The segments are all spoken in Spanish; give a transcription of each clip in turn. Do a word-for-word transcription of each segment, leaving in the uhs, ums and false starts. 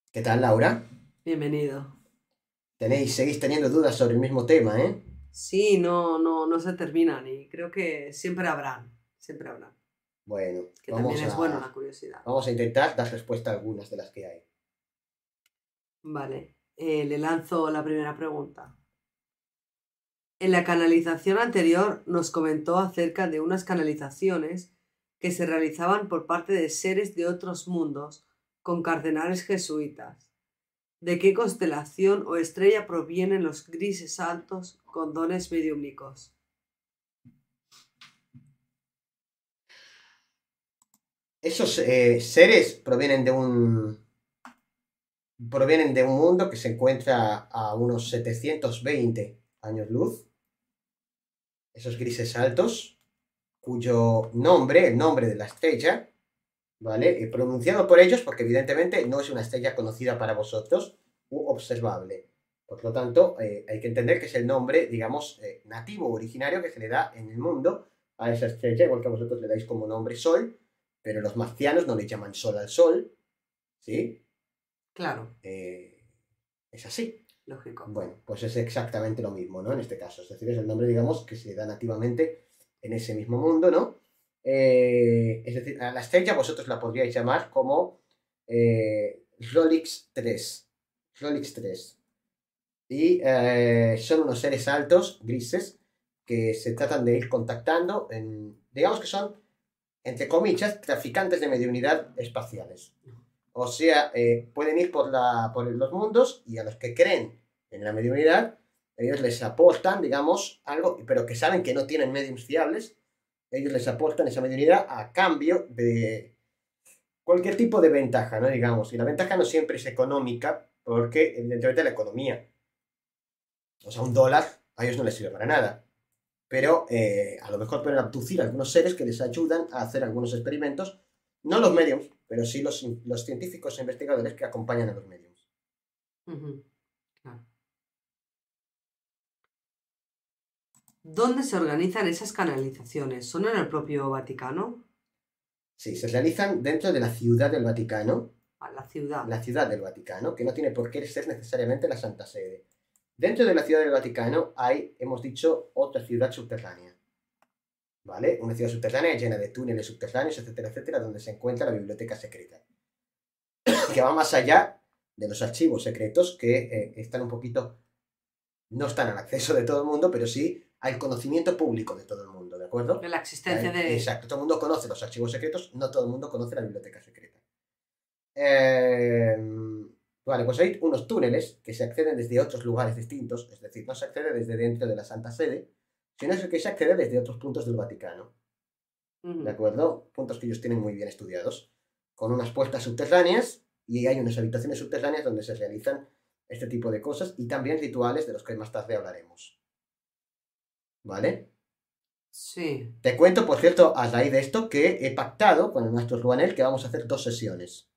¿Qué tal, Laura? Bienvenido. Tenéis, seguís teniendo dudas sobre el mismo tema, ¿eh? Sí, no, no, no se terminan y creo que siempre habrán, siempre habrán, Bueno, que también vamos es bueno a, la curiosidad. vamos a intentar dar respuesta a algunas de las que hay. Vale, eh, le lanzo la primera pregunta. En la canalización anterior nos comentó acerca de unas canalizaciones que se realizaban por parte de seres de otros mundos con cardenales jesuitas. ¿De qué constelación o estrella provienen los grises altos con dones mediúmnicos? Esos eh, seres provienen de un, provienen de un mundo que se encuentra a unos setecientos veinte años luz. Esos grises altos, cuyo nombre, el nombre de la estrella, ¿vale? Eh, pronunciado por ellos porque evidentemente no es una estrella conocida para vosotros u observable. Por lo tanto, eh, hay que entender que es el nombre, digamos, eh, nativo, originario que se le da en el mundo a esa estrella, igual que a vosotros le dais como nombre Sol, pero los marcianos no le llaman Sol al Sol, ¿sí? Claro, Eh, es así. lógico. Bueno, pues es exactamente lo mismo, ¿no? En este caso, es decir, es el nombre, digamos, que se le da nativamente en ese mismo mundo, ¿no? Eh, es decir, a la estrella vosotros la podríais llamar como eh, Rolix tres. Rolix tres. Y eh, son unos seres altos, grises, que se tratan de ir contactando, en, digamos que son, entre comillas, traficantes de mediunidad espaciales. O sea, eh, pueden ir por, la, por los mundos y a los que creen en la mediunidad, ellos les aportan, digamos, algo, pero que saben que no tienen mediums fiables, ellos les aportan esa mediunidad a cambio de cualquier tipo de ventaja, ¿no? Digamos, y la ventaja no siempre es económica, porque evidentemente la economía, o sea, un dólar a ellos no les sirve para nada, pero eh, a lo mejor pueden abducir a algunos seres que les ayudan a hacer algunos experimentos, no los mediums, pero sí los, los científicos e investigadores que acompañan a los mediums. Ujú, claro. ¿Dónde se organizan esas canalizaciones? ¿Son en el propio Vaticano? Sí, se realizan dentro de la ciudad del Vaticano, A la ciudad. la ciudad del Vaticano, que no tiene por qué ser necesariamente la Santa Sede. Dentro de la ciudad del Vaticano hay, hemos dicho, otra ciudad subterránea, ¿vale? Una ciudad subterránea llena de túneles subterráneos, etcétera, etcétera, donde se encuentra la biblioteca secreta, que va más allá de los archivos secretos que eh, están un poquito, no están al acceso de todo el mundo, pero sí al conocimiento público de todo el mundo, ¿de De acuerdo? la existencia de... Exacto, todo el mundo conoce los archivos secretos, no todo el mundo conoce la biblioteca secreta. Eh, vale, pues hay unos túneles que se acceden desde otros lugares distintos, es decir, no se accede desde dentro de la Santa Sede, sino que se accede desde otros puntos del Vaticano, ¿de Ujú. acuerdo? Puntos que ellos tienen muy bien estudiados, con unas puertas subterráneas y hay unas habitaciones subterráneas donde se realizan este tipo de cosas y también rituales de los que más tarde hablaremos, ¿vale? Sí. Te cuento, por cierto, a raíz de esto, que he pactado con el maestro Ruanel que vamos a hacer dos sesiones.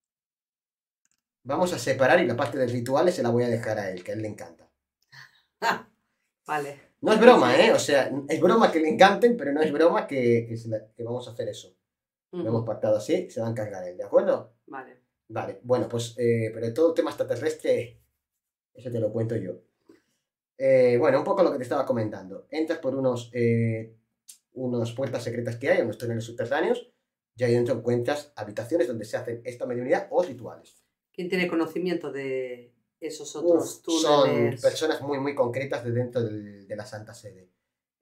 Vamos a separar y la parte de rituales se la voy a dejar a él, que a él le encanta. Ah, vale. No es Sí, broma, sí. ¿eh? O sea, es broma que le encanten, pero no es broma que, que, se la- que vamos a hacer eso. Lo hemos Ujú, pactado así, se va a encargar él, ¿de acuerdo? vale. Vale, bueno, pues, eh, pero todo el tema extraterrestre, eso te lo cuento yo. Eh, bueno, un poco lo que te estaba comentando. Entras por unos, eh, unas puertas secretas que hay, unos túneles subterráneos, y ahí dentro encuentras habitaciones donde se hacen esta mediunidad o rituales. ¿Quién tiene conocimiento de esos Uf, otros son túneles? personas muy, muy concretas de dentro del- de la Santa Sede.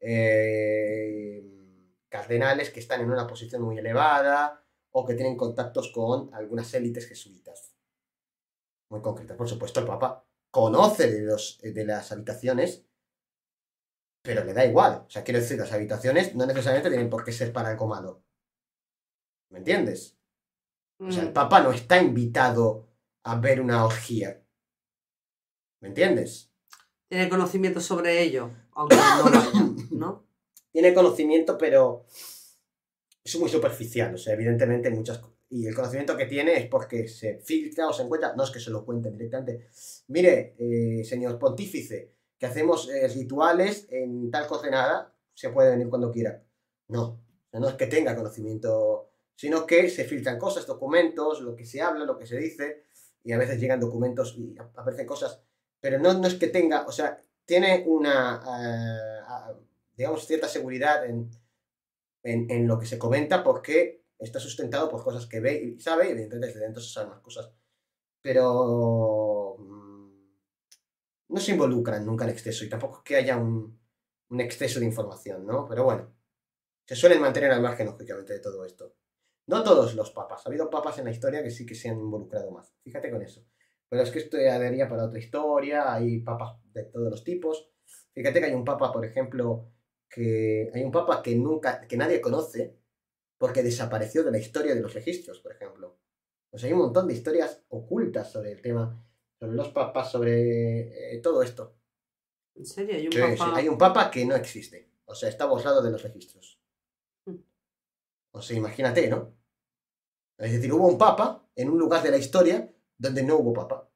Eh, cardenales que están en una posición muy elevada o que tienen contactos con algunas élites jesuitas. Muy concretas. Por supuesto, el Papa conoce de, los, de las habitaciones, pero le da igual. O sea, quiero decir, las habitaciones no necesariamente tienen por qué ser para algo malo. ¿Me entiendes? O sea, el Mm, Papa no está invitado a ver una orgía. ¿Me entiendes? tiene conocimiento sobre ello, aunque no vaya, ¿no? Tiene conocimiento, pero es muy superficial, o sea, evidentemente muchas cosas. Y el conocimiento que tiene es porque se filtra o se encuentra, no es que se lo cuenten directamente. Mire, eh, señor pontífice, que hacemos eh, rituales en tal coordenada, se puede venir cuando quiera. No, o sea, no es que tenga conocimiento, sino que se filtran cosas, documentos, lo que se habla, lo que se dice, y a veces llegan documentos y aparecen cosas, pero no, no es que tenga, o sea, tiene una, uh, digamos, cierta seguridad en, en, en, lo que se comenta porque está sustentado por cosas que ve y sabe, y evidentemente desde dentro se saben más cosas, pero mmm, no se involucran nunca en exceso y tampoco es que haya un, un exceso de información, ¿no? Pero bueno, se suelen mantener al margen, lógicamente, de todo esto. No todos los papas. Ha habido papas en la historia que sí que se han involucrado más. Fíjate con eso. Pero es que esto ya daría para otra historia. Hay papas de todos los tipos. Fíjate que hay un papa, por ejemplo, que hay un papa que nunca, que nadie conoce porque desapareció de la historia de los registros, por ejemplo. Pues hay un montón de historias ocultas sobre el tema, sobre los papas, sobre eh, todo esto. ¿En serio? ¿Hay un sí, papa? Sí. Hay un papa que no existe. O sea, está borrado de los registros. O sea, imagínate, ¿no? Es decir, hubo un papa en un lugar de la historia donde no hubo papa.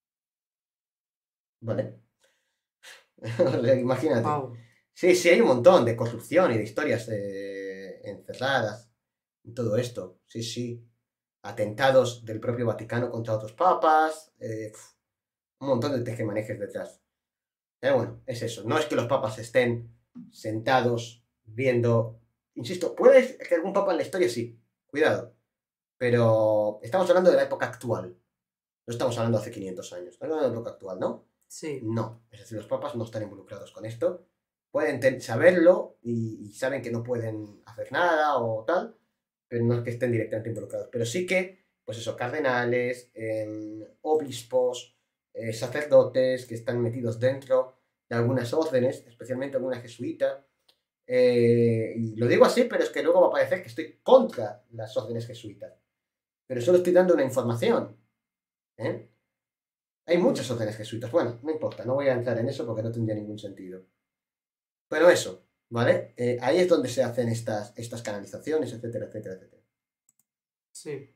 ¿Vale? Imagínate. Wow. Sí, sí, hay un montón de corrupción y de historias eh, encerradas y todo esto. Sí, sí. Atentados del propio Vaticano contra otros papas. Eh, un montón de tejemanejes detrás. Pero bueno, es eso. No es que los papas estén sentados viendo. Insisto, puede que algún papa en la historia sí. Cuidado. Pero estamos hablando de la época actual. No estamos hablando de hace quinientos años. Estamos hablando de la época actual, ¿no? Sí. No. Es decir, los papas no están involucrados con esto. Pueden saberlo y, y saben que no pueden hacer nada o tal, pero no es que estén directamente involucrados. Pero sí que, pues eso, cardenales, eh, obispos, eh, sacerdotes que están metidos dentro de algunas órdenes, especialmente alguna jesuita. Eh, y lo digo así, pero es que luego va a parecer que estoy contra las órdenes jesuitas. Pero solo estoy dando una información. ¿eh? Hay muchas órdenes jesuitas. Bueno, no importa, no voy a entrar en eso porque no tendría ningún sentido. Pero eso, ¿vale? Eh, ahí es donde se hacen estas, estas canalizaciones, etcétera, etcétera, etcétera. Sí.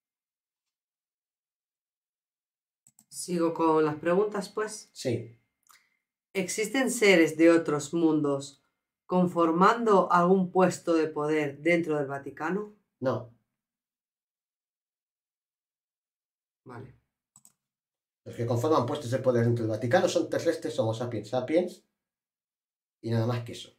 Sigo con las preguntas, pues. Sí. ¿Existen seres de otros mundos conformando algún puesto de poder dentro del Vaticano? No. Vale. Los que conforman puestos de poder dentro del Vaticano son terrestres, Homo sapiens sapiens, y nada más que eso.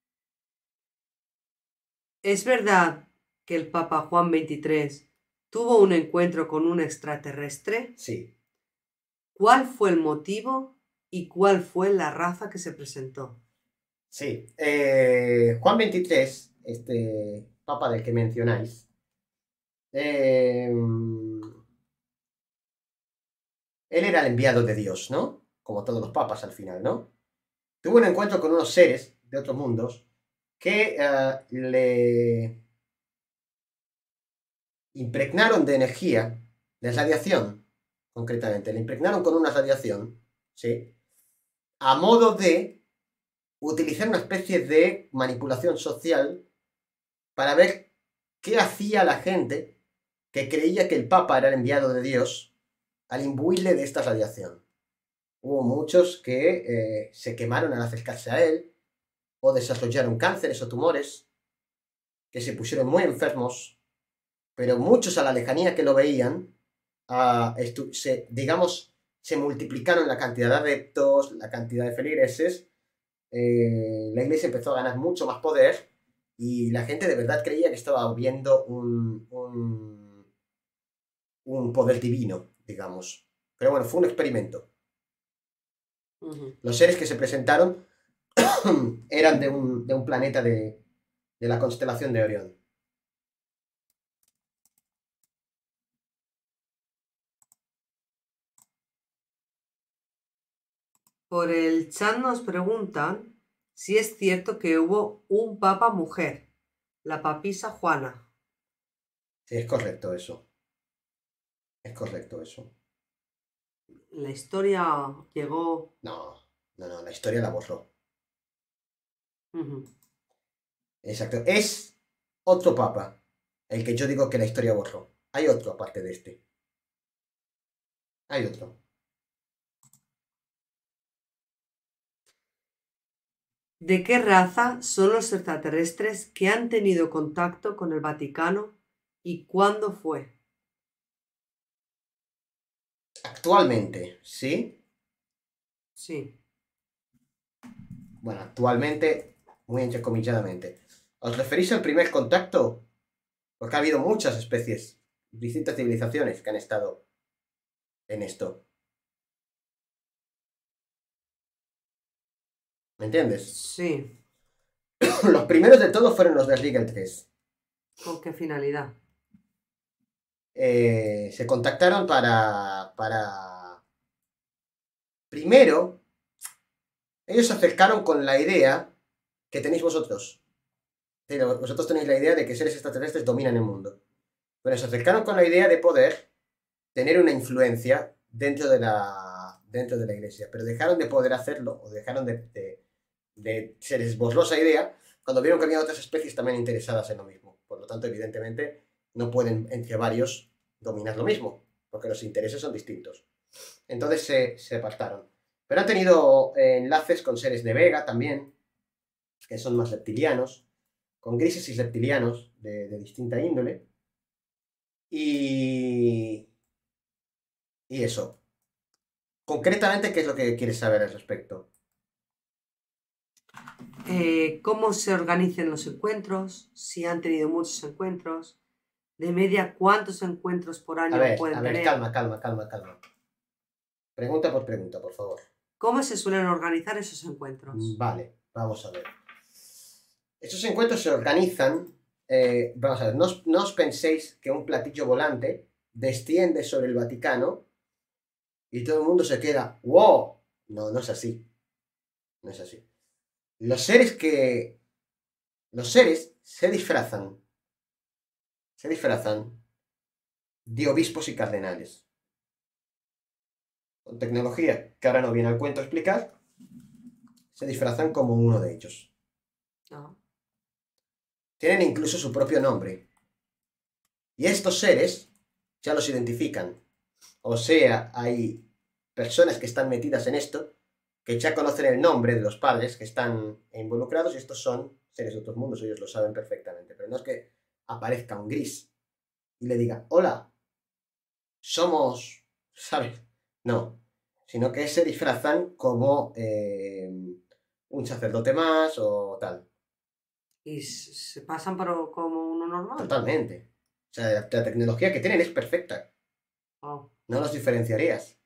¿Es verdad que el Papa Juan veintitrés tuvo un encuentro con un extraterrestre? Sí. ¿Cuál fue el motivo y cuál fue la raza que se presentó? Sí. Eh, Juan veintitrés, este papa del que mencionáis, eh, él era el enviado de Dios, ¿no? Como todos los papas al final, ¿no? Tuvo un encuentro con unos seres de otros mundos que uh, le impregnaron de energía, de radiación, concretamente, le impregnaron con una radiación, ¿sí? A modo de utilizar una especie de manipulación social para ver qué hacía la gente que creía que el Papa era el enviado de Dios al imbuirle de esta radiación. Hubo muchos que eh, se quemaron al acercarse a él, o desarrollaron cánceres o tumores, que se pusieron muy enfermos, pero muchos a la lejanía que lo veían, uh, se, digamos, se multiplicaron la cantidad de adeptos, la cantidad de feligreses, eh, la iglesia empezó a ganar mucho más poder y la gente de verdad creía que estaba viendo un, un, un poder divino, digamos. Pero bueno, fue un experimento. Uh-huh. Los seres que se presentaron eran de un, de un planeta de, de la constelación de Orión. Por el chat nos preguntan si es cierto que hubo un papa mujer, la papisa Juana. Sí, es correcto eso. Es correcto eso. La historia llegó... No, no, no, la historia la borró. Uh-huh. Exacto. Es otro papa el que yo digo que la historia borró. Hay otro aparte de este. Hay otro. ¿De qué raza son los extraterrestres que han tenido contacto con el Vaticano y cuándo fue? Actualmente, ¿sí? Sí. Bueno, actualmente, muy entrecomilladamente. ¿Os referís al primer contacto? Porque ha habido muchas especies, distintas civilizaciones que han estado en esto. ¿Me entiendes? Sí. Los primeros de todos fueron los de Rigel tres. ¿Con qué finalidad? Eh, se contactaron para, para... Primero, ellos se acercaron con la idea que tenéis vosotros. Sí, vosotros tenéis la idea de que seres extraterrestres dominan el mundo. Bueno, se acercaron con la idea de poder tener una influencia dentro de la, dentro de la iglesia, pero dejaron de poder hacerlo, o dejaron de, de, de se les esbozó esa idea cuando vieron que había otras especies también interesadas en lo mismo. Por lo tanto, evidentemente, no pueden entre varios dominar lo mismo, porque los intereses son distintos. Entonces se, se apartaron. Pero han tenido eh, enlaces con seres de Vega también, que son más reptilianos, con grises y reptilianos de, de distinta índole. Y, y eso. Concretamente, ¿qué es lo que quieres saber al respecto? Eh, ¿cómo se organizan los encuentros? Si han tenido muchos encuentros. De media, ¿cuántos encuentros por A año ver, a pueden ver, tener? calma, calma, calma, calma. Pregunta por pregunta, por favor. ¿Cómo se suelen organizar esos encuentros? Vale, vamos a ver. Estos encuentros se organizan. Eh, vamos a ver, no os, no os penséis que un platillo volante desciende sobre el Vaticano y todo el mundo se queda, ¡wow! No, no es así. No es así. Los seres que. Los seres se disfrazan. Se disfrazan de obispos y cardenales. Con tecnología que ahora no viene al cuento explicar, se disfrazan como uno de ellos. No. Tienen incluso su propio nombre. Y estos seres ya los identifican. O sea, hay personas que están metidas en esto, que ya conocen el nombre de los padres que están involucrados y estos son seres de otros mundos, ellos lo saben perfectamente. Pero no es que aparezca un gris y le diga, hola, somos, ¿sabes? No, sino que se disfrazan como eh, un sacerdote más o tal. ¿Y se pasan por como uno normal? Totalmente. O sea, la, la tecnología que tienen es perfecta. Oh. No los diferenciarías.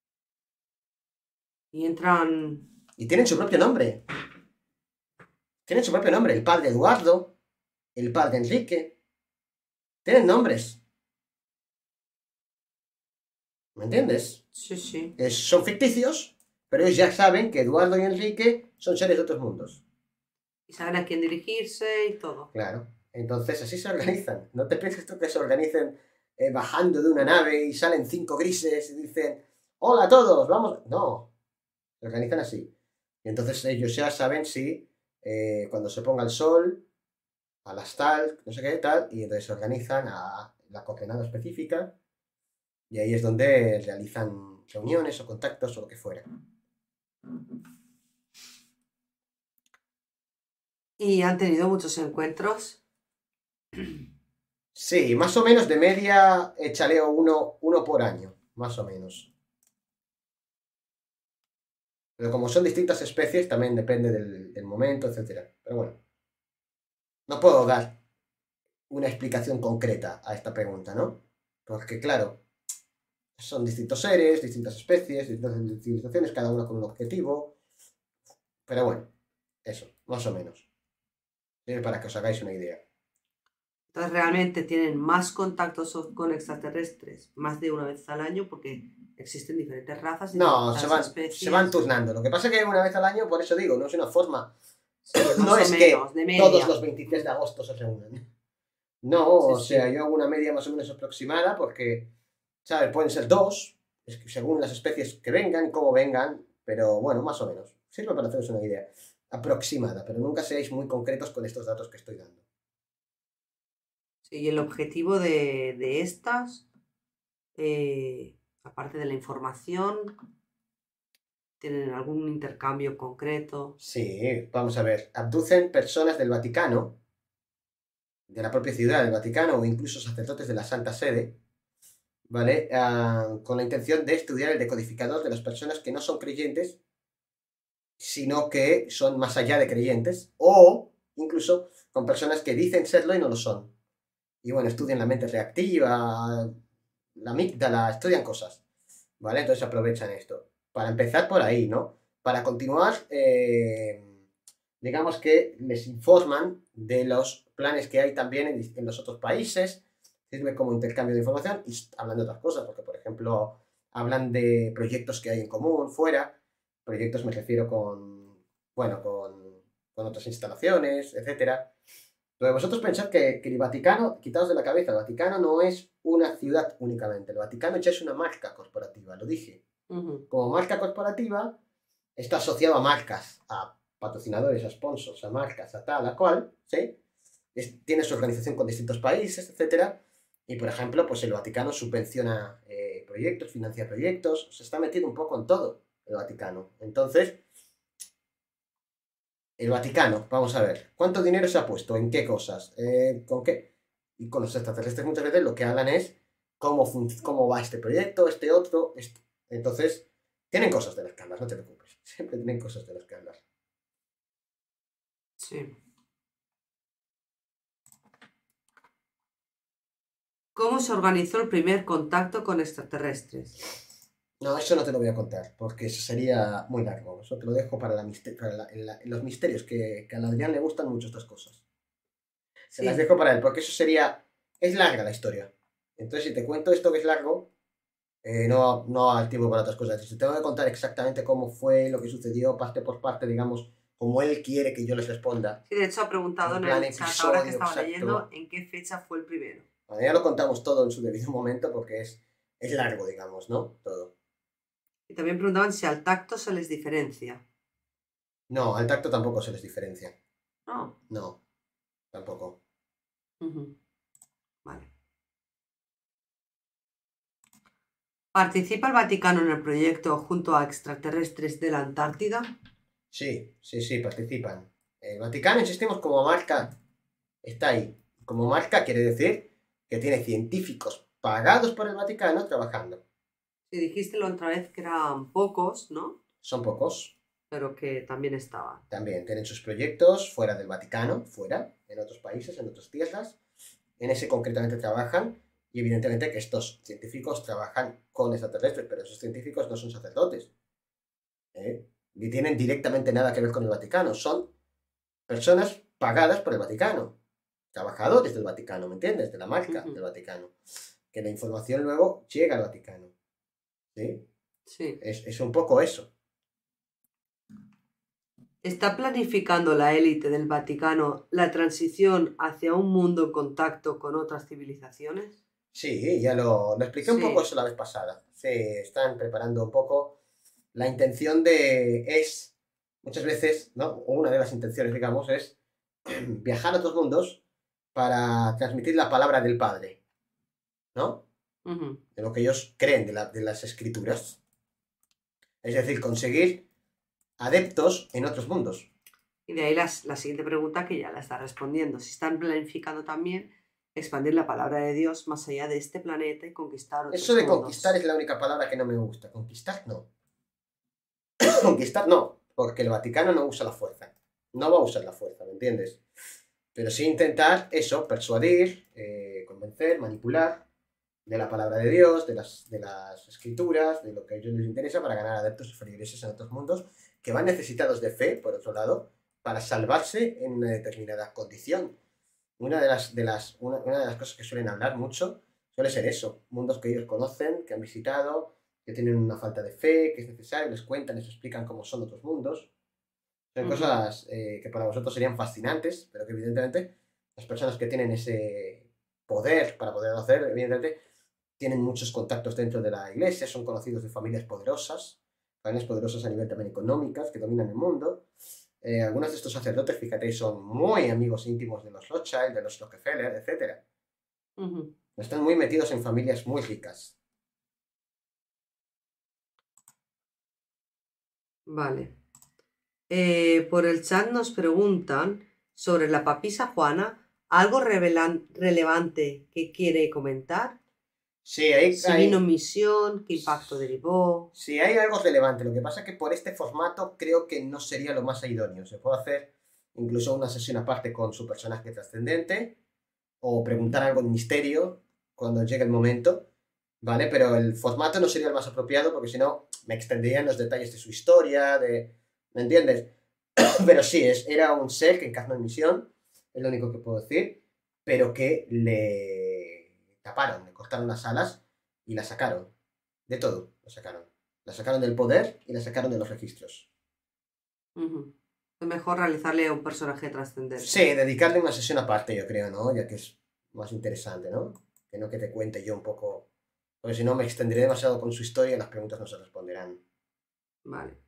Y entran... Y tienen su propio nombre. Tienen su propio nombre. El padre Eduardo, el padre Enrique. Tienen nombres. ¿Me entiendes? Sí, sí. Es- son ficticios, pero ellos ya saben que Eduardo y Enrique son seres de otros mundos. Y saben a quién dirigirse y todo. Claro. Entonces así se organizan. No te pienses tú que se organicen eh, bajando de una nave y salen cinco grises y dicen, hola a todos, vamos. No, se organizan así. Y entonces ellos ya saben si eh, cuando se ponga el sol, a las tal, no sé qué, tal, y entonces se organizan a la coordenada específica y ahí es donde realizan reuniones o contactos o lo que fuera. Y han tenido muchos encuentros. Sí, más o menos de media eh, chaleo uno, uno por año, más o menos. Pero como son distintas especies, también depende del, del momento, etcétera. Pero bueno, no puedo dar una explicación concreta a esta pregunta, ¿no? Porque claro, son distintos seres, distintas especies, distintas civilizaciones, cada una con un objetivo. Pero bueno, eso, más o menos. Sirve para que os hagáis una idea. Entonces realmente tienen más contactos con extraterrestres más de una vez al año porque existen diferentes razas y No, se distintas van, especies. se van turnando. Lo que pasa es que una vez al año, por eso digo, no es una forma. Sí, más No o es menos, que de media. todos los veintitrés de agosto se reúnan. No, Sí, o sea, sí. yo hago una media más o menos aproximada porque, ¿sabes? Pueden ser dos, es que según las especies que vengan y cómo vengan, pero bueno, más o menos. Sirve para haceros una idea aproximada, pero nunca seáis muy concretos con estos datos que estoy dando. Sí, y el objetivo de, de estas, eh, aparte de la información, tienen algún intercambio concreto. Sí, vamos a ver. Abducen personas del Vaticano, de la propia ciudad del Vaticano, o incluso sacerdotes de la Santa Sede, ¿vale? Ah, con la intención de estudiar el decodificador de las personas que no son creyentes, sino que son más allá de creyentes, o incluso con personas que dicen serlo y no lo son. Y bueno, estudian la mente reactiva, la amígdala, estudian cosas, ¿vale? Entonces aprovechan esto. Para empezar por ahí, ¿no? Para continuar, eh, digamos que les informan de los planes que hay también en, en los otros países, sirve como intercambio de información y hablan de otras cosas, porque por ejemplo hablan de proyectos que hay en común fuera, proyectos me refiero con, bueno, con, con otras instalaciones, etcétera. Pero vosotros pensad que, que el Vaticano, quitaos de la cabeza, el Vaticano no es una ciudad únicamente, el Vaticano ya es una marca corporativa, lo dije. Ujú. Como marca corporativa, está asociado a marcas, a patrocinadores, a sponsors, a marcas, a tal, a cual, ¿sí? Es- tiene su organización con distintos países, etcétera. Y por ejemplo, pues el Vaticano subvenciona eh, proyectos, financia proyectos, se está metido un poco en todo el Vaticano. Entonces, el Vaticano, vamos a ver, ¿cuánto dinero se ha puesto? ¿En qué cosas? Eh, ¿con qué? Y con los extraterrestres muchas veces lo que hablan es cómo, fun- cómo va este proyecto, este otro, esto. Entonces, tienen cosas de las que hablar, no te preocupes. Siempre tienen cosas de las que hablar. Sí. ¿Cómo se organizó el primer contacto con extraterrestres? No, eso no te lo voy a contar, porque eso sería muy largo. Eso te lo dejo para, la mister- para la- en la- en los misterios, que, que a Adrián le gustan mucho estas cosas. Te las Sí, dejo para él, porque eso sería... Es larga la historia. Entonces, si te cuento esto que es largo, eh, no, no al tiempo para otras cosas. Si te tengo que contar exactamente cómo fue, lo que sucedió, parte por parte, digamos, como él quiere que yo les responda, sí, de hecho ha preguntado en en plan el chat, ahora que episodio estaba leyendo, exacto. en qué fecha fue el primero. Bueno, ya lo contamos todo en su debido momento porque es, es largo, digamos, ¿no? Todo. Y también preguntaban si al tacto se les diferencia. No, al tacto tampoco se les diferencia. No. No, tampoco. Ujú. Vale. ¿Participa el Vaticano en el proyecto junto a extraterrestres de la Antártida? Sí, sí, sí, participan. El Vaticano, insistimos, como marca, está ahí. Como marca quiere decir que tiene científicos pagados por el Vaticano trabajando. Si dijiste la otra vez que eran pocos, ¿no? Son pocos. Pero que también estaban. También tienen sus proyectos fuera del Vaticano, fuera, en otros países, en otras tierras. En ese concretamente trabajan y evidentemente que estos científicos trabajan con extraterrestres, pero esos científicos no son sacerdotes, ¿eh? Ni tienen directamente nada que ver con el Vaticano. Son personas pagadas por el Vaticano, trabajadores del Vaticano, ¿me entiendes? De la marca del Ujú. Vaticano. Que la información luego llega al Vaticano, ¿sí? Sí. Es, es un poco eso. ¿Está planificando la élite del Vaticano la transición hacia un mundo en contacto con otras civilizaciones? Sí, ya lo, lo expliqué un poco Sí. eso la vez pasada. Sí, están preparando un poco. La intención de es, muchas veces, ¿no? Una de las intenciones, digamos, es viajar a otros mundos para transmitir la palabra del Padre, ¿no? Ujú. De lo que ellos creen de, la- de las escrituras. Es decir, conseguir adeptos en otros mundos. Y de ahí las- la siguiente pregunta que ya la está respondiendo. Si están planificando también expandir la palabra de Dios más allá de este planeta y conquistar Eso otros de conquistar mundos. es la única palabra que no me gusta. Conquistar no. Conquistar no, porque el Vaticano no usa la fuerza. No va a usar la fuerza, ¿me entiendes? Pero sí intentar eso, persuadir, eh, convencer, manipular de la palabra de Dios, de las, de las escrituras, de lo que a ellos les interesa para ganar adeptos y feligreses en otros mundos, que van necesitados de fe, por otro lado, para salvarse en una determinada condición. Una de las, de las, una, una de las cosas que suelen hablar mucho suele ser eso, mundos que ellos conocen, que han visitado, que tienen una falta de fe, que es necesario, les cuentan, les explican cómo son otros mundos. Son Ujú. cosas eh, que para vosotros serían fascinantes, pero que evidentemente las personas que tienen ese poder para poder hacer, evidentemente, tienen muchos contactos dentro de la iglesia, son conocidos de familias poderosas, familias poderosas a nivel también económicas, que dominan el mundo. Eh, algunos de estos sacerdotes, fíjate, son muy amigos íntimos de los Rothschild, de los Rockefeller, etcétera. Ujú. Están muy metidos en familias muy ricas. Vale. Eh, por el chat nos preguntan sobre la papisa Juana, ¿algo revelan- relevante que quiere comentar? Sí, hay, Si hay, vino en misión, qué impacto derivó. sí, hay algo relevante. Lo que pasa es que por este formato creo que no sería lo más idóneo. Se puede hacer incluso una sesión aparte con su personaje trascendente o preguntar algo de misterio cuando llegue el momento, ¿vale? Pero el formato no sería el más apropiado porque si no me extendería en los detalles de su historia, de... ¿Me entiendes? Pero sí, es, era un ser que encarnó en misión, es lo único que puedo decir, pero que le taparon, le cortaron las alas y la sacaron. De todo, la sacaron. La sacaron del poder y la sacaron de los registros. Ujú. Es mejor realizarle a un personaje Sí, trascendente. dedicarle una sesión aparte, yo creo, ¿no? Ya que es más interesante, ¿no? Que no que te cuente yo un poco. Porque si no, me extenderé demasiado con su historia y las preguntas no se responderán. Vale.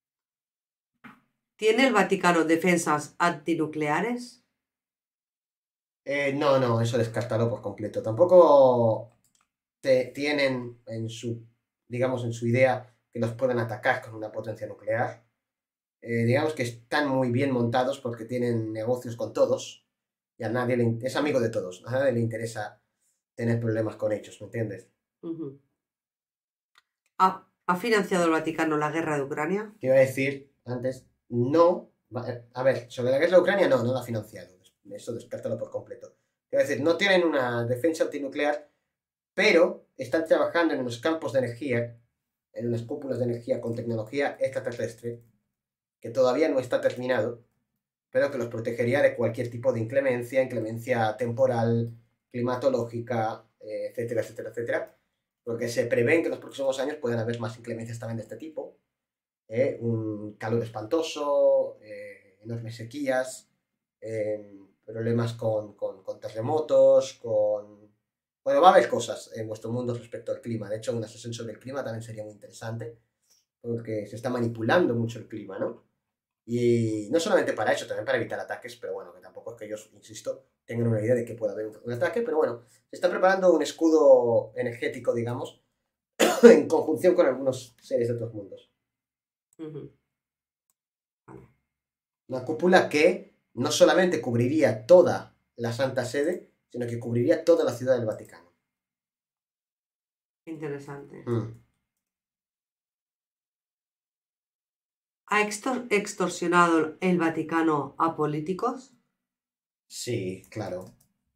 ¿Tiene el Vaticano defensas antinucleares? Eh, no, no, eso descártalo por completo. Tampoco te, tienen en su, digamos, en su idea que los puedan atacar con una potencia nuclear. Eh, digamos que están muy bien montados porque tienen negocios con todos y a nadie le, in- es amigo de todos. A nadie le interesa tener problemas con ellos, ¿me entiendes? Ujú. ¿Ha, ha financiado el Vaticano la guerra de Ucrania? Te iba a decir antes, no. A ver, sobre la guerra de Ucrania, no, no la ha financiado. Eso descártalo por completo. Te iba a decir, no tienen una defensa antinuclear, pero están trabajando en unos campos de energía, en unas cúpulas de energía con tecnología extraterrestre, que todavía no está terminado, pero que los protegería de cualquier tipo de inclemencia, inclemencia temporal, climatológica, eh, etcétera, etcétera, etcétera. Porque se prevén que en los próximos años puedan haber más inclemencias también de este tipo, eh, un calor espantoso, eh, enormes sequías, eh, problemas con, con, con, terremotos, con... Bueno, va a haber cosas en vuestro mundo respecto al clima. De hecho, una sesión sobre el clima también sería muy interesante, porque se está manipulando mucho el clima, ¿no? Y no solamente para eso, también para evitar ataques, pero bueno, que tampoco es que ellos, insisto, tengan una idea de que pueda haber un, un ataque, pero bueno, se está preparando un escudo energético, digamos, en conjunción con algunos seres de otros mundos. Ujú. Vale. Una cúpula que no solamente cubriría toda la Santa Sede, sino que cubriría toda la ciudad del Vaticano. Interesante. Mm. ¿Ha extor- extorsionado el Vaticano a políticos? Sí, claro.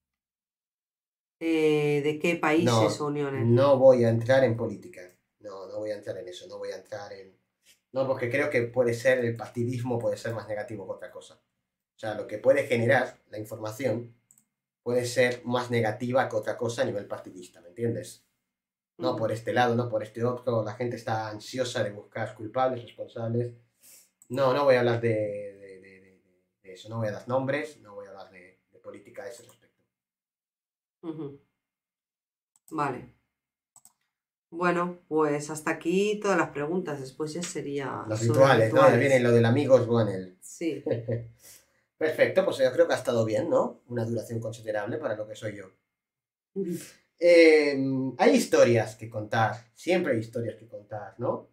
Eh, ¿de qué países o No, uniones? no voy a entrar en política. No, no voy a entrar en eso. No voy a entrar en... No, porque creo que puede ser, el partidismo puede ser más negativo que otra cosa. O sea, lo que puede generar la información puede ser más negativa que otra cosa a nivel partidista, ¿me entiendes? No por Ujú. este lado, no por este otro. La gente está ansiosa de buscar culpables, responsables. No, no voy a hablar de, de, de, de, de eso. No voy a dar nombres, no voy a hablar de, de política a ese respecto. Ujú. Vale. Bueno, pues hasta aquí todas las preguntas. Después ya sería Los sobre rituales, ¿no? Ya viene rituales. lo del amigo Swanel. Sí, Perfecto, pues yo creo que ha estado bien, ¿no? Una duración considerable para lo que soy yo. ujú. Eh, hay historias que contar, siempre hay historias que contar, ¿no?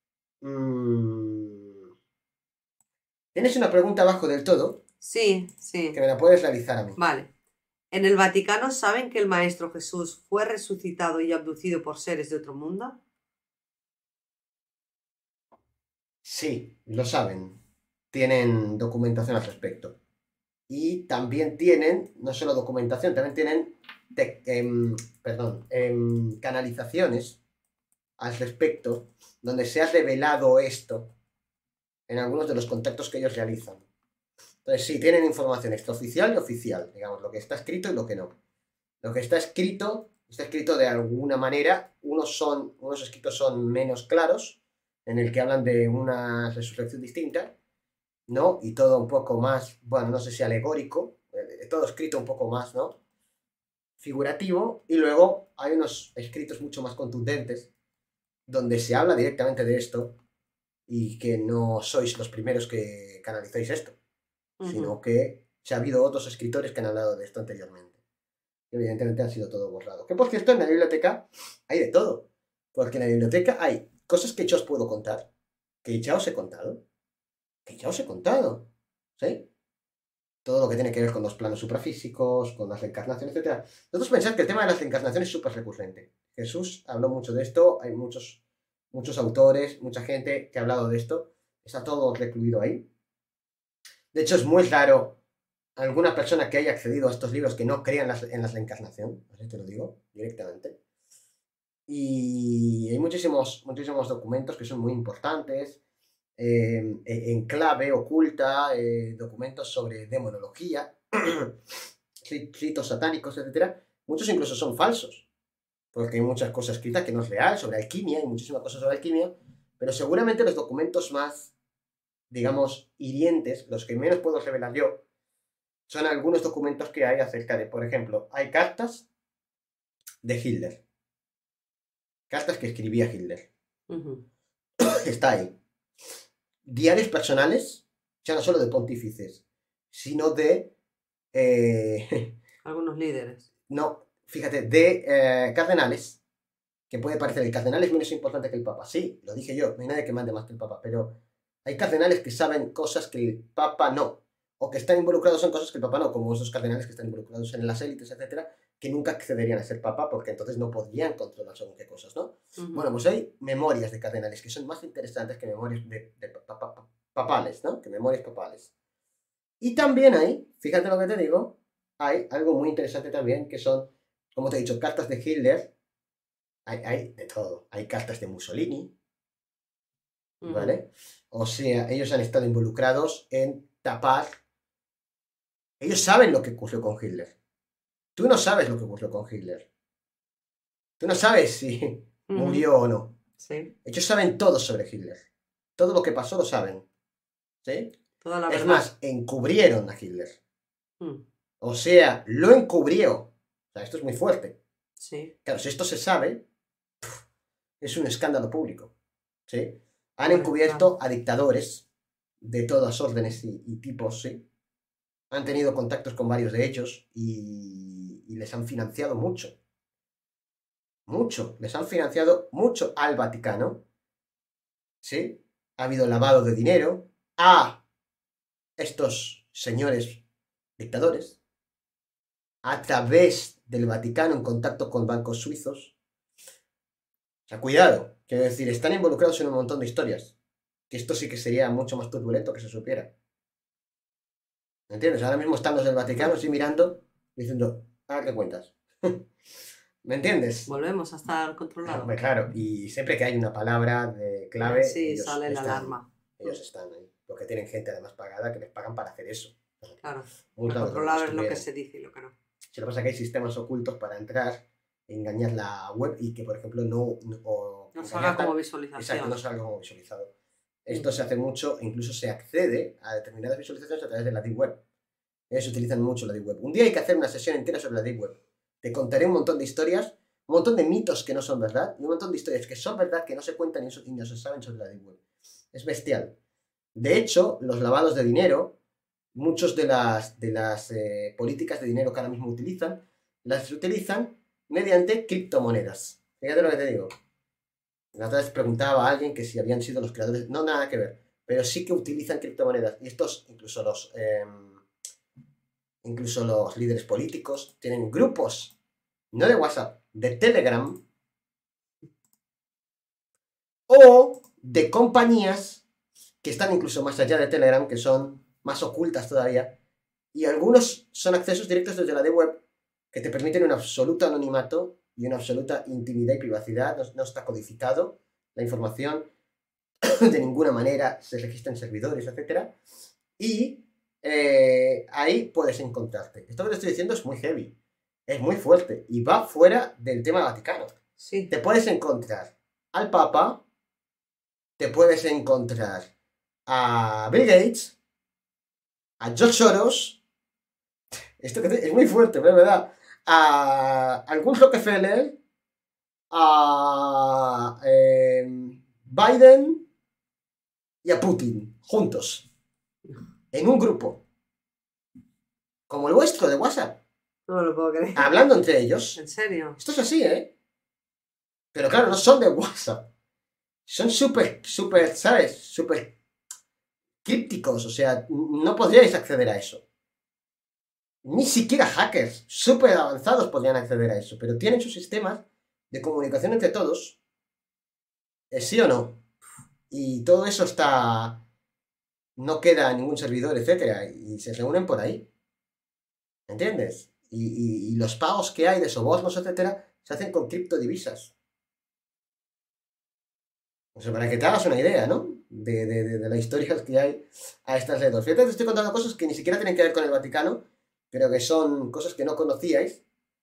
Mm, Tienes una pregunta abajo del todo Sí, que me sí. la puedes realizar a mí. Vale. ¿En el Vaticano saben que el Maestro Jesús fue resucitado y abducido por seres de otro mundo? Sí, lo saben. Tienen documentación al respecto. Y también tienen, no solo documentación, también tienen, te- em, perdón, em, canalizaciones al respecto, donde se ha revelado esto en algunos de los contactos que ellos realizan. Entonces, sí, tienen información extraoficial y oficial, digamos, lo que está escrito y lo que no. Lo que está escrito, está escrito de alguna manera, unos, son, unos escritos son menos claros, en el que hablan de una resurrección distinta, ¿no? Y todo un poco más, bueno, no sé si alegórico, eh, todo escrito un poco más, ¿no? Figurativo, y luego hay unos escritos mucho más contundentes, donde se habla directamente de esto, y que no sois los primeros que canalizáis esto, Ujú. sino que se ha habido otros escritores que han hablado de esto anteriormente. Y evidentemente han sido todo borrado. Que por cierto, en la biblioteca hay de todo. Porque en la biblioteca hay cosas que yo os puedo contar, que ya os he contado, que ya os he contado. ¿Sí? todo lo que tiene que ver con los planos suprafísicos, con las reencarnaciones, etcétera. Nosotros pensamos que el tema de las reencarnaciones es súper recurrente. Jesús habló mucho de esto, hay muchos, muchos autores, mucha gente que ha hablado de esto, está todo recluido ahí. De hecho, es muy raro alguna persona que haya accedido a estos libros que no crean las, en la reencarnación, así te lo digo directamente. Y hay muchísimos, muchísimos documentos que son muy importantes, eh, en clave oculta, eh, documentos sobre demonología, ritos satánicos, etcétera. Muchos incluso son falsos, porque hay muchas cosas escritas que no es real, sobre alquimia, hay muchísimas cosas sobre alquimia, pero seguramente los documentos más, digamos, hirientes, los que menos puedo revelar yo, son algunos documentos que hay acerca de, por ejemplo, hay cartas de Hitler. Cartas que escribía Hitler. Ujú. Está ahí. Diarios personales, ya no solo de pontífices, sino de... eh, Algunos líderes. no, fíjate, de eh, cardenales, que puede parecer el cardenal es menos importante que el papa. Sí, lo dije yo, no hay nadie que mande más que el papa, pero hay cardenales que saben cosas que el papa no, o que están involucrados en cosas que el papa no, como esos cardenales que están involucrados en las élites, etcétera, que nunca accederían a ser papa porque entonces no podrían controlar según qué cosas, ¿no? Ujú. Bueno, pues hay memorias de cardenales que son más interesantes que memorias de, de pa- pa- pa- papales, ¿no? Que memorias papales. Y también hay, fíjate lo que te digo, hay algo muy interesante también que son, como te he dicho, cartas de Hitler, hay, hay de todo, hay cartas de Mussolini, Ujú. ¿vale? O sea, ellos han estado involucrados en tapar, ellos saben lo que ocurrió con Hitler. Tú no sabes lo que ocurrió con Hitler. Tú no sabes si Ujú. murió o no. Sí, Ellos saben todo sobre Hitler. Todo lo que pasó lo saben. ¿Sí? toda la Es verdad. más, encubrieron a Hitler. Mm, O sea, lo encubrió. O sea, esto es muy fuerte. Sí, Claro, si esto se sabe, es un escándalo público. ¿Sí? Han hombre, encubierto claro. a dictadores de todas órdenes y, y tipos, ¿sí? Han tenido contactos con varios de ellos y, y les han financiado mucho. Mucho. Les han financiado mucho al Vaticano. ¿Sí? Ha habido lavado de dinero a estos señores dictadores a través del Vaticano en contacto con bancos suizos. O sea, cuidado. Quiero decir, están involucrados en un montón de historias. Que esto sí que sería mucho más turbulento que se supiera. ¿Me entiendes? Ahora mismo están los del Vaticano así mirando, diciendo, ah, ¿qué cuentas? ¿Me entiendes? Volvemos a estar Ah, controlados. hombre, claro, y siempre que hay una palabra de clave, Sí, ellos sale la están, alarma. ellos están ahí. Porque tienen gente además pagada que les pagan para hacer eso. Claro, Muy para claro que no controlar lo que estuvieran. se dice y lo que no. Si lo que pasa es que hay sistemas ocultos para entrar, engañar la web y que, por ejemplo, no... no o No engañar salga como tal- visualización. Exacto, no salga como visualizado. Esto Mm. se hace mucho, e incluso se accede a determinadas visualizaciones a través de la Deep Web. Ellos utilizan mucho la Deep Web. Un día hay que hacer una sesión entera sobre la Deep Web. Te contaré un montón de historias, un montón de mitos que no son verdad y un montón de historias que son verdad que no se cuentan y no se saben sobre la Deep Web. Es bestial. De hecho, los lavados de dinero, muchos de las, de las eh, políticas de dinero que ahora mismo utilizan, las utilizan mediante criptomonedas. Fíjate lo que te digo. La otra vez preguntaba a alguien que si habían sido los creadores. No, nada que ver. Pero sí que utilizan criptomonedas. Y estos, incluso los, eh, incluso los líderes políticos, tienen grupos, no de WhatsApp, de Telegram o de compañías que están incluso más allá de Telegram, que son más ocultas todavía. Y algunos son accesos directos desde la de web que te permiten un absoluto anonimato y una absoluta intimidad y privacidad. No, no está codificado la información de ninguna manera, se registra en servidores, etcétera. Y eh, ahí puedes encontrarte. Esto que te estoy diciendo es muy heavy, es muy fuerte y va fuera del tema Vaticano. Sí, Te puedes encontrar al Papa, te puedes encontrar a Bill Gates, a George Soros, esto que te- es muy fuerte, pero es verdad, a algún Rockefeller, a eh, Biden y a Putin, juntos, en un grupo, como el vuestro de WhatsApp, no me lo puedo creer. hablando entre ellos. ¿En serio? Esto es así, ¿eh? Pero claro, no son de WhatsApp. Son súper, súper, ¿sabes? Súper crípticos. O sea, no podríais acceder a eso. Ni siquiera hackers súper avanzados podrían acceder a eso, pero tienen sus sistemas de comunicación entre todos, ¿eh, sí o no? Y todo eso está... no queda ningún servidor, etcétera, y se reúnen por ahí, ¿entiendes? Y, y- y los pagos que hay de sobornos, etcétera, se hacen con criptodivisas. O sea, para que te hagas una idea, ¿no? De, de, de, de la historia que hay a estas redes. Fíjate, te estoy contando cosas que ni siquiera tienen que ver con el Vaticano, pero que son cosas que no conocíais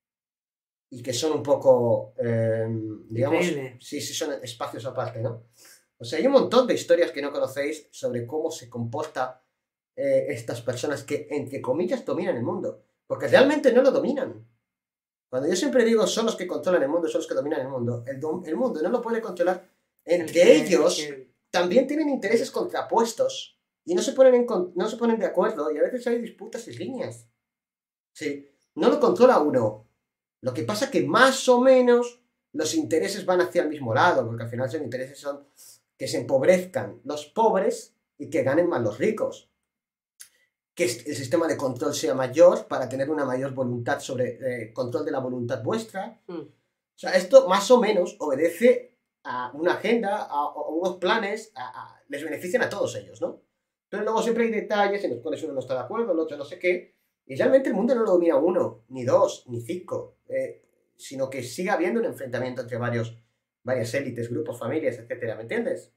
y que son un poco, eh, digamos, Increíble. sí, sí son espacios aparte, ¿no? O sea, hay un montón de historias que no conocéis sobre cómo se comporta eh, estas personas que, entre comillas, dominan el mundo. Porque realmente no lo dominan. Cuando yo siempre digo son los que controlan el mundo, son los que dominan el mundo, el, dom- el mundo no lo puede controlar. El Entre que, ellos que- también tienen intereses contrapuestos y no se ponen, en con- no se ponen de acuerdo y a veces hay disputas y líneas. Sí, no lo controla uno. Lo que pasa es que más o menos los intereses van hacia el mismo lado, porque al final son intereses son que se empobrezcan los pobres y que ganen más los ricos. Que el sistema de control sea mayor para tener una mayor voluntad sobre eh, control de la voluntad vuestra. mm, O sea, esto más o menos obedece a una agenda, a, a unos planes, a, a- les benefician a todos ellos, ¿no? Pero luego siempre hay detalles en los cuales uno no está de acuerdo, el otro no sé qué, y realmente el mundo no lo domina uno, ni dos, ni cinco, eh, sino que sigue habiendo un enfrentamiento entre varios, varias élites, grupos, familias, etcétera, ¿me entiendes?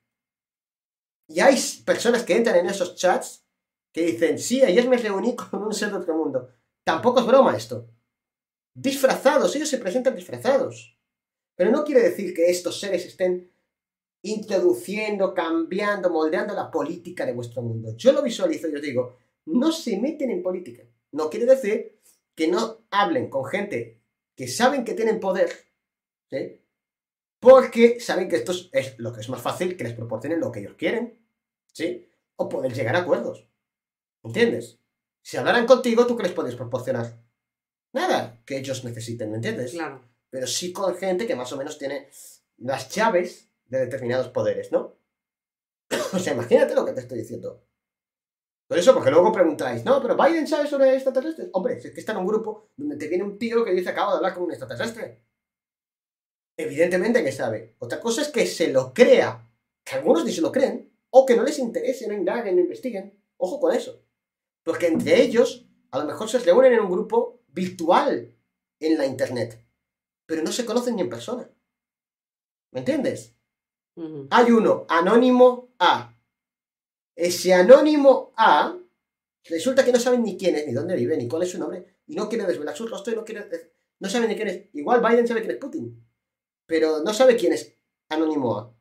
Y hay personas que entran en esos chats que dicen, sí, ayer me reuní con un ser de otro mundo. Tampoco es broma esto. Disfrazados, ellos se presentan disfrazados. Pero no quiere decir que estos seres estén introduciendo, cambiando, moldeando la política de vuestro mundo. Yo lo visualizo y os digo, no se meten en política. No quiere decir que no hablen con gente que saben que tienen poder, ¿sí? Porque saben que esto es lo que es más fácil, que les proporcionen lo que ellos quieren, ¿sí? O poder llegar a acuerdos, ¿entiendes? Si hablaran contigo, ¿tú qué les puedes proporcionar? Nada que ellos necesiten, ¿me entiendes? claro. Pero sí con gente que más o menos tiene las llaves de determinados poderes, ¿no? O sea, imagínate lo que te estoy diciendo. Por eso, porque luego preguntáis, no, pero Biden sabe sobre extraterrestres. Hombre, si es que está en un grupo donde te viene un tío que dice acabo de hablar con un extraterrestre. Evidentemente que sabe. Otra cosa es que se lo crea, que algunos ni se lo creen, o que no les interese, no indaguen, no investiguen. Ojo con eso. Porque entre ellos, a lo mejor se reúnen en un grupo virtual en la internet, pero no se conocen ni en persona. ¿Me entiendes? Ujú. Hay uno, Anónimo A. Ese Anónimo A resulta que no saben ni quién es, ni dónde vive, ni cuál es su nombre, y no quiere desvelar su rostro y no quiere. No sabe ni quién es. Igual Biden sabe quién es Putin, pero no sabe quién es Anónimo A.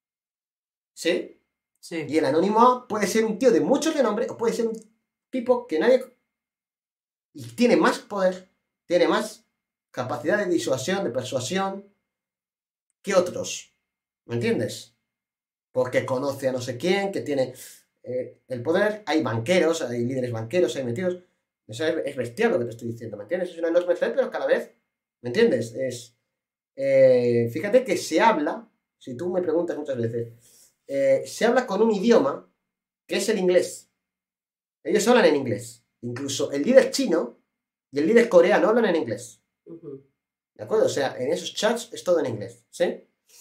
¿Sí? Sí. Y el Anónimo A puede ser un tío de mucho renombre o puede ser un tipo que nadie. Y tiene más poder, tiene más capacidad de disuasión, de persuasión que otros. ¿Me entiendes? Porque conoce a no sé quién, que tiene eh, el poder. Hay banqueros, hay líderes banqueros, hay metidos. Eso es, es bestial lo que te estoy diciendo, ¿me entiendes? Es una enorme red, pero cada vez, ¿me entiendes? Es, eh, fíjate que se habla, si tú me preguntas muchas veces, eh, se habla con un idioma que es el inglés. Ellos hablan en inglés. Incluso el líder chino y el líder coreano hablan en inglés. Ujú. ¿De acuerdo? O sea, en esos chats es todo en inglés, ¿sí?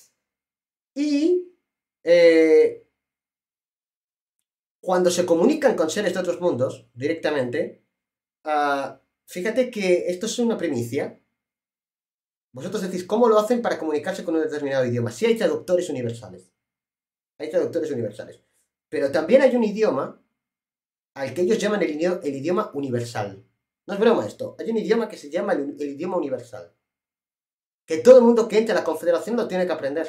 Y eh, cuando se comunican con seres de otros mundos directamente, uh, fíjate que esto es una primicia. Vosotros decís, ¿cómo lo hacen para comunicarse con un determinado idioma? Sí hay traductores universales. Hay traductores universales. Pero también hay un idioma al que ellos llaman el, idioma, el idioma universal. No es broma esto. Hay un idioma que se llama el, el idioma universal. Que todo el mundo que entre a la confederación lo tiene que aprender.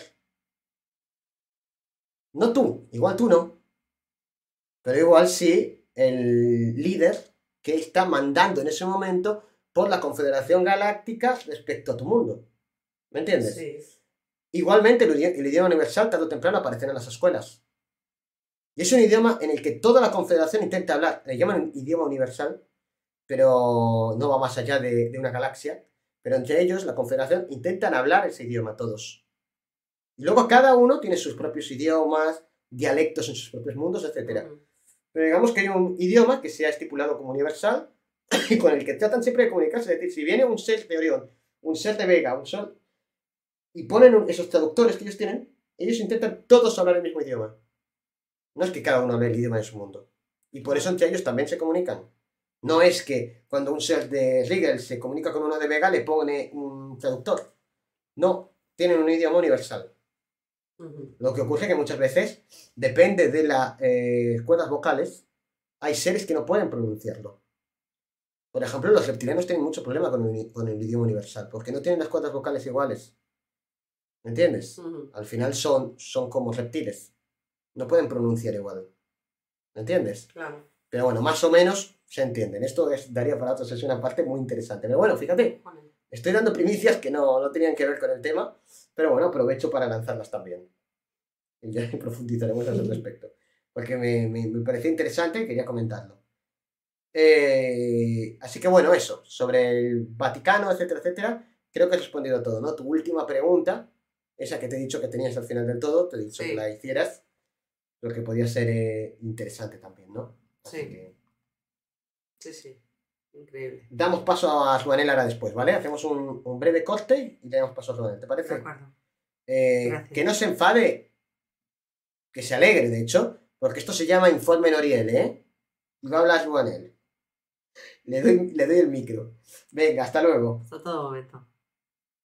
No tú, igual tú no. Pero igual sí el líder que está mandando en ese momento por la Confederación Galáctica respecto a tu mundo. ¿Me entiendes? Sí. Igualmente el, el idioma universal tarde o temprano aparecerá en las escuelas. Y es un idioma en el que toda la Confederación intenta hablar. Le llaman idioma universal, pero no va más allá de, de una galaxia. Pero entre ellos, la Confederación, intentan hablar ese idioma todos. Y luego cada uno tiene sus propios idiomas, dialectos en sus propios mundos, etcétera. Ujú. Pero digamos que hay un idioma que se ha estipulado como universal y con el que tratan siempre de comunicarse. Es decir, si viene un ser de Orión, un ser de Vega, un sol, y ponen un- esos traductores que ellos tienen, ellos intentan todos hablar el mismo idioma. No es que cada uno hable el idioma de su mundo. Y por eso entre ellos también se comunican. No es que cuando un ser de Rigel se comunica con uno de Vega le pone un traductor. No, tienen un idioma universal. Ujú. Lo que ocurre es que muchas veces, depende de las eh, cuerdas vocales, hay seres que no pueden pronunciarlo. Por ejemplo, los reptilianos tienen mucho problema con el, con el idioma universal, porque no tienen las cuerdas vocales iguales. ¿Me entiendes? Ujú. Al final son, son como reptiles. No pueden pronunciar igual. ¿Me entiendes? Claro. Pero bueno, más o menos se entienden. Esto es, daría para otra sesión aparte muy interesante. Pero bueno, fíjate, Vale. estoy dando primicias que no, no tenían que ver con el tema, pero bueno, aprovecho para lanzarlas también. Y ya profundizaremos al respecto. Porque me, me, me pareció interesante y quería comentarlo. Eh, así que bueno, eso, sobre el Vaticano, etcétera, etcétera, creo que he respondido todo, ¿no? Tu última pregunta, esa que te he dicho que tenías al final del todo, te he dicho Sí. que la hicieras, lo que podía ser eh, interesante también, ¿no? Así Sí. que Sí, sí. Increíble. damos paso a Juanel ahora después, ¿vale? Hacemos un, un breve corte y le damos paso a Juanel, ¿te De parece? acuerdo. Eh, Gracias. que no se enfade, que se alegre, de hecho, porque esto se llama Informe Noriel, ¿eh? Y va a hablar Juanel. Le doy, le doy el micro. Venga, hasta luego. Hasta todo momento.